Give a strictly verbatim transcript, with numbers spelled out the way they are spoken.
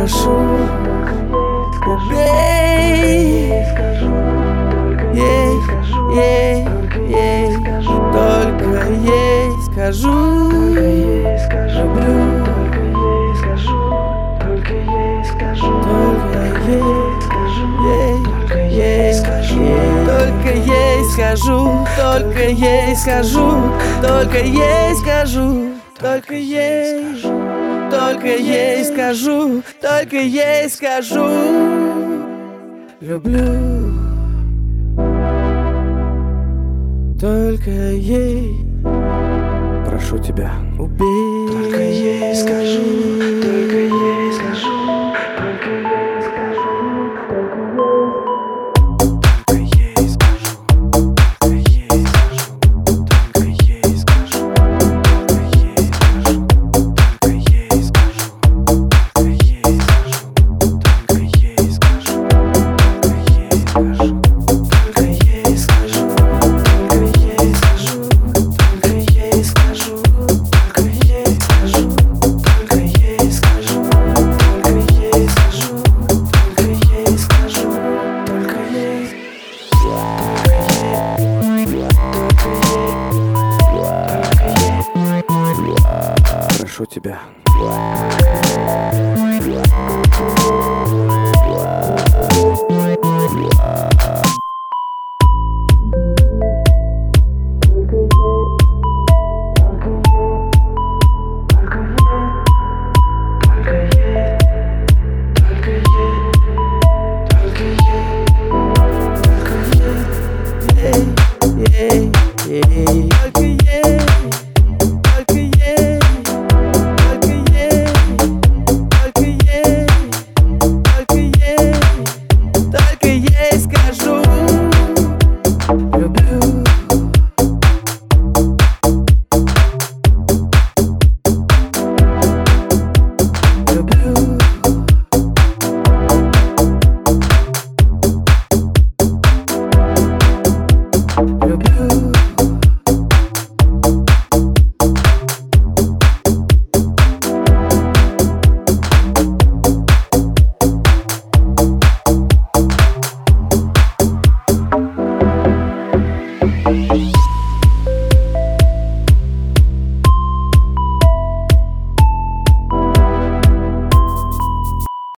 прошу, убей. Ей, ей, ей, только ей скажу, люблю. Только ей скажу, только ей скажу, только ей скажу, только ей скажу, только ей скажу, только ей, только ей скажу, только ей скажу, люблю. Только ей, прошу тебя, убей. Только ей скажу.